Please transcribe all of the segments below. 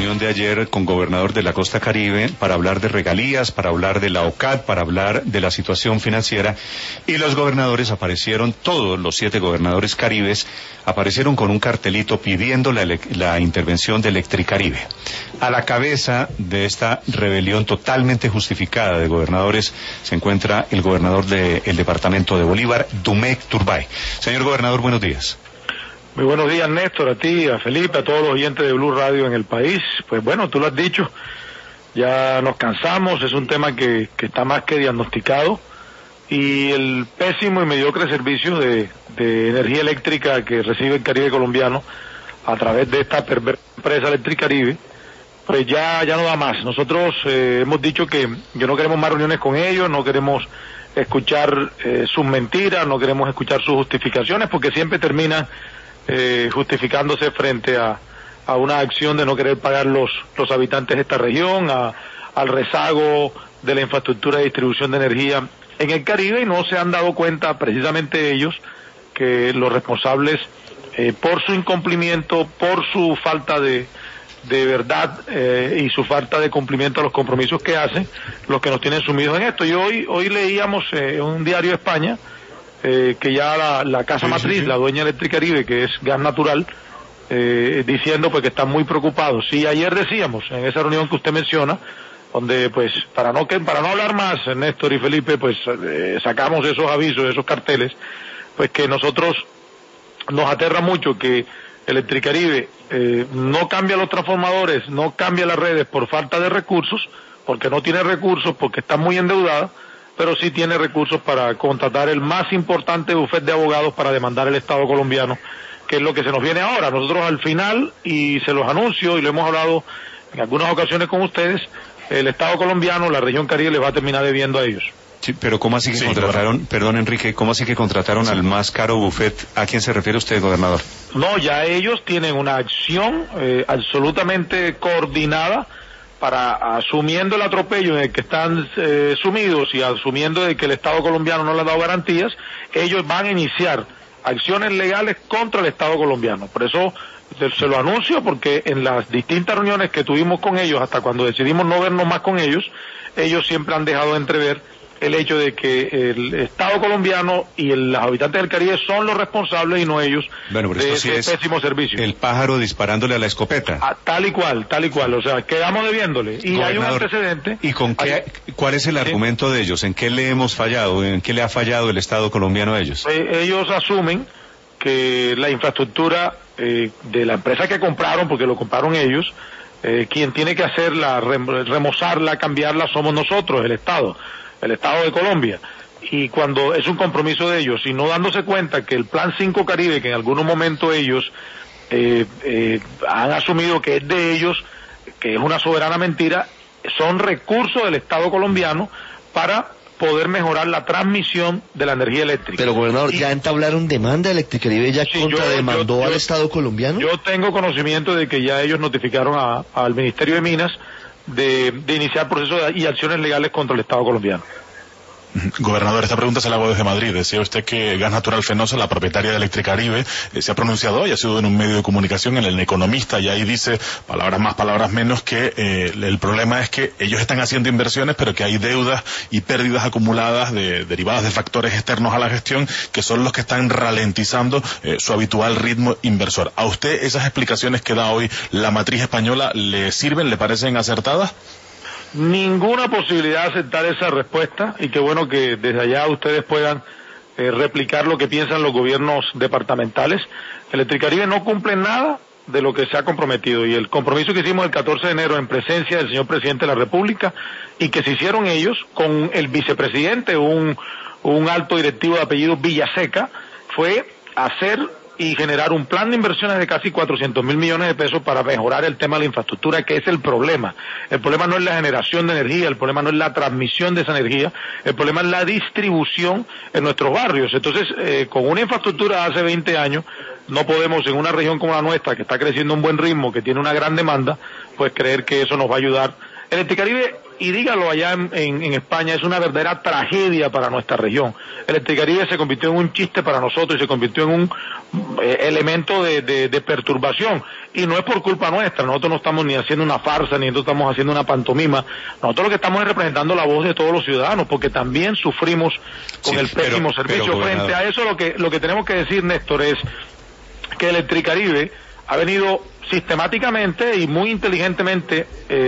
reunión de ayer con gobernador de la Costa Caribe para hablar de regalías, para hablar de la OCAD, para hablar de la situación financiera, y los gobernadores aparecieron, todos los 7 gobernadores caribes, aparecieron con un cartelito pidiendo la intervención de Electricaribe. A la cabeza de esta rebelión totalmente justificada de gobernadores se encuentra el gobernador del departamento de Bolívar, Dumec Turbay. Señor gobernador, buenos días. Muy buenos días, Néstor, a ti, a Felipe, a todos los oyentes de Blue Radio en el país. Pues bueno, tú lo has dicho, ya nos cansamos, es un tema que está más que diagnosticado, y el pésimo y mediocre servicio de energía eléctrica que recibe el Caribe colombiano a través de esta empresa Electricaribe, pues ya no da más. Nosotros hemos dicho que no queremos más reuniones con ellos, no queremos escuchar sus mentiras, no queremos escuchar sus justificaciones, porque siempre terminan justificándose frente a una acción de no querer pagar los habitantes de esta región, al rezago de la infraestructura de distribución de energía en el Caribe, y no se han dado cuenta precisamente ellos que los responsables por su incumplimiento, por su falta de verdad y su falta de cumplimiento a los compromisos que hacen, los que nos tienen sumidos en esto. Y hoy leíamos en un diario de España que ya la casa matriz, la dueña de Electricaribe, que es Gas Natural, diciendo pues que están muy preocupados. Sí, ayer decíamos, en esa reunión que usted menciona, donde pues para no hablar más, Néstor y Felipe, pues sacamos esos avisos, esos carteles, pues que nosotros nos aterra mucho que Electricaribe no cambia los transformadores, no cambia las redes por falta de recursos, porque no tiene recursos, porque está muy endeudada, pero sí tiene recursos para contratar el más importante bufete de abogados para demandar el Estado colombiano, que es lo que se nos viene ahora. Nosotros al final, y se los anuncio, y lo hemos hablado en algunas ocasiones con ustedes, el Estado colombiano, la región Caribe, les va a terminar debiendo a ellos. Sí, pero ¿cómo así que contrataron, perdón Enrique, cómo así que contrataron al más caro bufete? ¿A quién se refiere usted, gobernador? No, ya ellos tienen una acción absolutamente coordinada para, asumiendo el atropello en el que están sumidos y asumiendo de que el Estado colombiano no les ha dado garantías, ellos van a iniciar acciones legales contra el Estado colombiano. Por eso se lo anuncio, porque en las distintas reuniones que tuvimos con ellos, hasta cuando decidimos no vernos más con ellos, ellos siempre han dejado de entrever el hecho de que el Estado colombiano y los habitantes del Caribe son los responsables y no ellos de ese pésimo servicio. El pájaro disparándole a la escopeta. Tal y cual, o sea, quedamos debiéndole. Y hay un antecedente. ¿Y cuál es el argumento de ellos? ¿En qué le hemos fallado? ¿En qué le ha fallado el Estado colombiano a ellos? Ellos asumen que la infraestructura de la empresa que compraron, porque lo compraron ellos, quien tiene que hacerla, remozarla, cambiarla, somos nosotros, el Estado de Colombia. Y cuando es un compromiso de ellos, y no dándose cuenta que el Plan 5 Caribe, que en algún momento ellos han asumido que es de ellos, que es una soberana mentira, son recursos del Estado colombiano para poder mejorar la transmisión de la energía eléctrica. Pero gobernador, ¿ya entablaron demanda? ¿Electricaribe ya contrademandó al Estado colombiano? Yo tengo conocimiento de que ya ellos notificaron al Ministerio de Minas de iniciar procesos y acciones legales contra el Estado colombiano. Gobernador, esta pregunta se la hago desde Madrid. Decía usted que Gas Natural Fenosa, la propietaria de Electricaribe, se ha pronunciado hoy, ha sido en un medio de comunicación, en El Economista, y ahí dice, palabras más, palabras menos, que el problema es que ellos están haciendo inversiones, pero que hay deudas y pérdidas acumuladas derivadas de factores externos a la gestión, que son los que están ralentizando su habitual ritmo inversor. ¿A usted esas explicaciones que da hoy la matriz española le sirven, le parecen acertadas? Ninguna posibilidad de aceptar esa respuesta, y qué bueno que desde allá ustedes puedan replicar lo que piensan los gobiernos departamentales. Electricaribe no cumple nada de lo que se ha comprometido, y el compromiso que hicimos el 14 de enero en presencia del señor presidente de la República, y que se hicieron ellos con el vicepresidente, un alto directivo de apellido Villaseca, fue hacer y generar un plan de inversiones de casi 400.000 millones de pesos para mejorar el tema de la infraestructura, que es el problema. El problema no es la generación de energía, el problema no es la transmisión de esa energía, el problema es la distribución en nuestros barrios. Entonces, con una infraestructura de hace 20 años, no podemos, en una región como la nuestra, que está creciendo a un buen ritmo, que tiene una gran demanda, pues creer que eso nos va a ayudar Electricaribe, y dígalo allá en España, es una verdadera tragedia para nuestra región. Electricaribe se convirtió en un chiste para nosotros y se convirtió en un elemento de perturbación. Y no es por culpa nuestra, nosotros no estamos ni haciendo una farsa, ni nosotros estamos haciendo una pantomima. Nosotros lo que estamos es representando la voz de todos los ciudadanos, porque también sufrimos con el pésimo servicio. Frente a eso, lo que tenemos que decir, Néstor, es que Electricaribe ha venido sistemáticamente y muy inteligentemente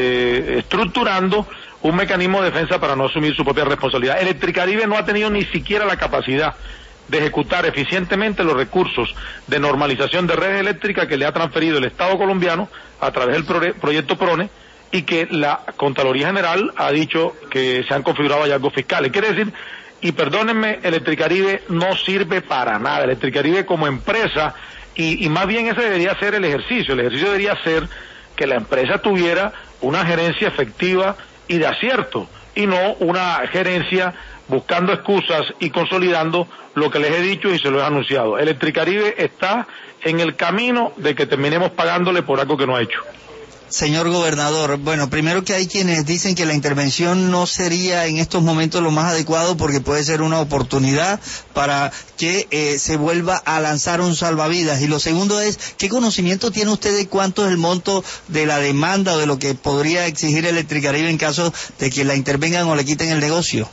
estructurando un mecanismo de defensa para no asumir su propia responsabilidad. Electricaribe no ha tenido ni siquiera la capacidad de ejecutar eficientemente los recursos de normalización de redes eléctricas que le ha transferido el Estado colombiano a través del proyecto PRONE, y que la Contraloría General ha dicho que se han configurado hallazgos fiscales. Quiere decir, y perdónenme, Electricaribe no sirve para nada. Electricaribe como empresa, y más bien ese debería ser el ejercicio debería ser que la empresa tuviera una gerencia efectiva y de acierto, y no una gerencia buscando excusas y consolidando lo que les he dicho y se lo he anunciado. Electricaribe está en el camino de que terminemos pagándole por algo que no ha hecho. Señor gobernador, bueno, primero que hay quienes dicen que la intervención no sería en estos momentos lo más adecuado porque puede ser una oportunidad para que se vuelva a lanzar un salvavidas. Y lo segundo es, ¿qué conocimiento tiene usted de cuánto es el monto de la demanda o de lo que podría exigir Electricaribe en caso de que la intervengan o le quiten el negocio?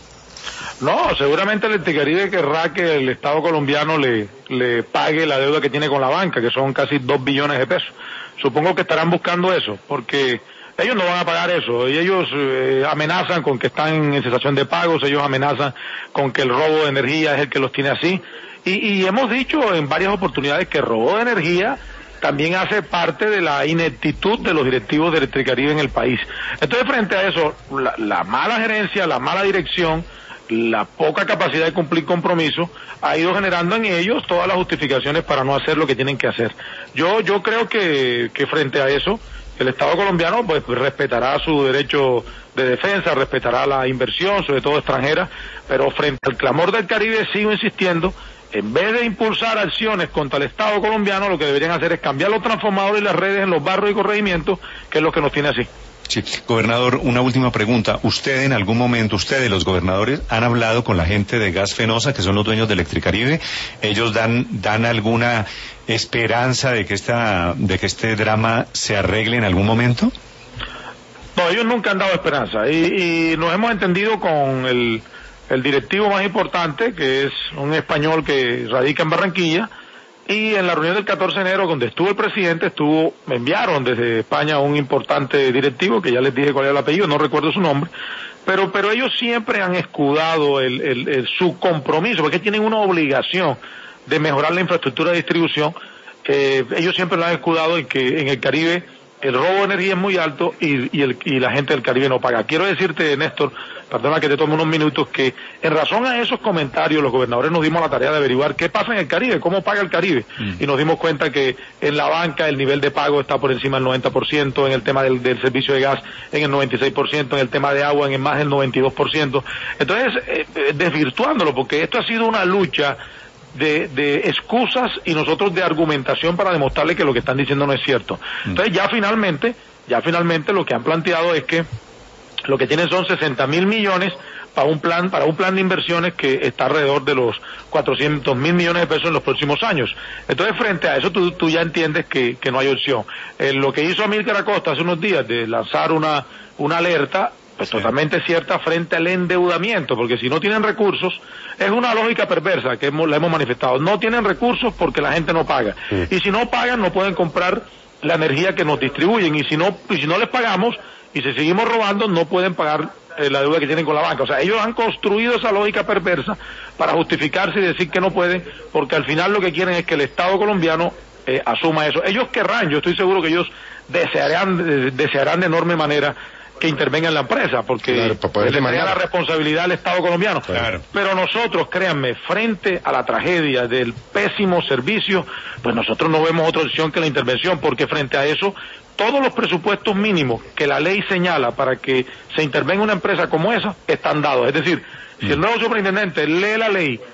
No, seguramente Electricaribe querrá que el Estado colombiano le pague la deuda que tiene con la banca, que son casi 2 billones de pesos. Supongo que estarán buscando eso, porque ellos no van a pagar eso, y ellos amenazan con que están en cesación de pagos, ellos amenazan con que el robo de energía es el que los tiene así, y hemos dicho en varias oportunidades que el robo de energía también hace parte de la ineptitud de los directivos de Electricaribe en el país. Entonces, frente a eso, la mala gerencia, la mala dirección, la poca capacidad de cumplir compromisos ha ido generando en ellos todas las justificaciones para no hacer lo que tienen que hacer. Yo creo que frente a eso el Estado colombiano pues respetará su derecho de defensa, respetará la inversión, sobre todo extranjera, pero frente al clamor del Caribe sigo insistiendo, en vez de impulsar acciones contra el Estado colombiano, lo que deberían hacer es cambiar los transformadores y las redes en los barrios y corregimientos, que es lo que nos tiene así. Sí, gobernador, una última pregunta. ¿Usted en algún momento, ustedes los gobernadores, han hablado con la gente de Gas Fenosa, que son los dueños de Electricaribe? ¿Ellos dan alguna esperanza de que este drama se arregle en algún momento? No, ellos nunca han dado esperanza, y nos hemos entendido con el directivo más importante, que es un español que radica en Barranquilla, y en la reunión del 14 de enero, donde estuvo el presidente, me enviaron desde España un importante directivo, que ya les dije cuál era el apellido, no recuerdo su nombre, pero ellos siempre han escudado su compromiso, porque tienen una obligación de mejorar la infraestructura de distribución. Ellos siempre lo han escudado en que en el Caribe el robo de energía es muy alto y la gente del Caribe no paga. Quiero decirte, Néstor, perdona que te tome unos minutos, que en razón a esos comentarios los gobernadores nos dimos la tarea de averiguar qué pasa en el Caribe, cómo paga el Caribe, y nos dimos cuenta que en la banca el nivel de pago está por encima del 90%, en el tema del servicio de gas en el 96%, en el tema de agua en más del 92%. Entonces, desvirtuándolo, porque esto ha sido una lucha de excusas y nosotros de argumentación para demostrarle que lo que están diciendo no es cierto. Entonces ya finalmente lo que han planteado es que lo que tienen son 60.000 millones para un plan de inversiones que está alrededor de los 400.000 millones de pesos en los próximos años. Entonces, frente a eso tú ya entiendes que no hay opción. Lo que hizo Amílcar Acosta hace unos días de lanzar una alerta, pues sí, totalmente cierta frente al endeudamiento, porque si no tienen recursos, es una lógica perversa que la hemos manifestado. No tienen recursos porque la gente no paga. Y si no pagan, no pueden comprar la energía que nos distribuyen. Y si no les pagamos, y si seguimos robando, no pueden pagar la deuda que tienen con la banca. O sea, ellos han construido esa lógica perversa para justificarse y decir que no pueden, porque al final lo que quieren es que el Estado colombiano asuma eso. Ellos querrán, yo estoy seguro que ellos desearán de enorme manera que intervenga en la empresa, porque le daría la responsabilidad al Estado colombiano. Claro. Pero nosotros, créanme, frente a la tragedia del pésimo servicio, pues nosotros no vemos otra opción que la intervención, porque frente a eso, todos los presupuestos mínimos que la ley señala para que se intervenga una empresa como esa, están dados. Es decir, si el nuevo superintendente lee la ley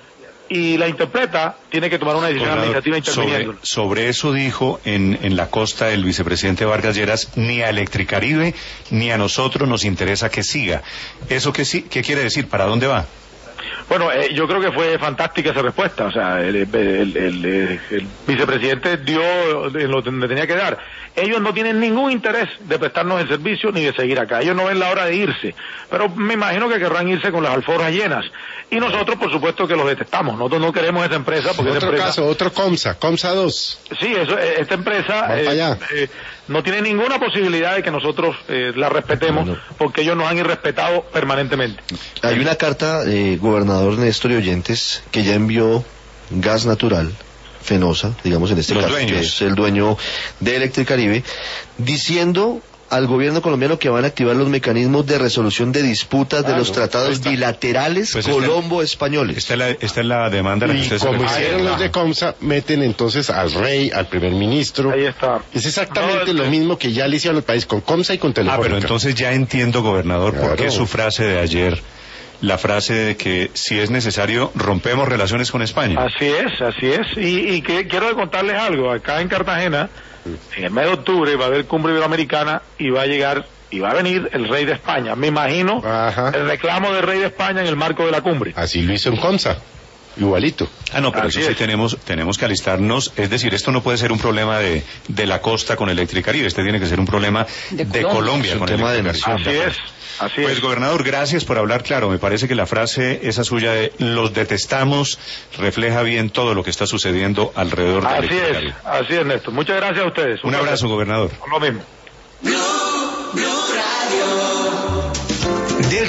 y la interpreta, tiene que tomar una decisión administrativa interviniendo. Sobre eso dijo en la costa el vicepresidente Vargas Lleras: ni a Electricaribe ni a nosotros nos interesa que siga. ¿Eso qué quiere decir? ¿Para dónde va? Bueno, yo creo que fue fantástica esa respuesta. O sea, el vicepresidente dio lo que tenía que dar. Ellos no tienen ningún interés de prestarnos el servicio ni de seguir acá. Ellos no ven la hora de irse. Pero me imagino que querrán irse con las alforjas llenas. Y nosotros, por supuesto, que los detestamos. Nosotros no queremos esa empresa porque otro esa empresa... caso, otro Comsa 2. Sí, esta empresa no tiene ninguna posibilidad de que nosotros la respetemos, porque ellos nos han irrespetado permanentemente. Hay una carta, gobernador Néstor y oyentes, que ya envió Gas Natural, Fenosa, digamos en este caso, que es el dueño de Electricaribe, diciendo al gobierno colombiano que van a activar los mecanismos de resolución de disputas de los tratados bilaterales colombo-españoles. Esta es la demanda a la que ustedes se como refieren. hicieron los de Comsa, meten entonces al rey, al primer ministro. Ahí está. Es exactamente lo mismo que ya le hicieron al país con Comsa y con Telefónica. Pero entonces ya entiendo, gobernador, por qué su frase de ayer, la frase de que si es necesario rompemos relaciones con España. Así es. Y que quiero contarles algo. Acá en Cartagena, en el mes de octubre, va a haber cumbre iberoamericana y va a venir el rey de España. Me imagino el reclamo del rey de España en el marco de la cumbre. Así lo hizo en Comsa. Igualito. No, pero Así eso sí es. tenemos que alistarnos, es decir, esto no puede ser un problema de la costa con Electricaribe, este tiene que ser un problema de Colombia con Electricaribe. Así Pues es. Gobernador, gracias por hablar claro. Me parece que la frase esa suya de los detestamos refleja bien todo lo que está sucediendo alrededor de Electricaribe. Así es, Néstor. Muchas gracias a ustedes. Un abrazo, gobernador. Lo mismo. Blue Radio.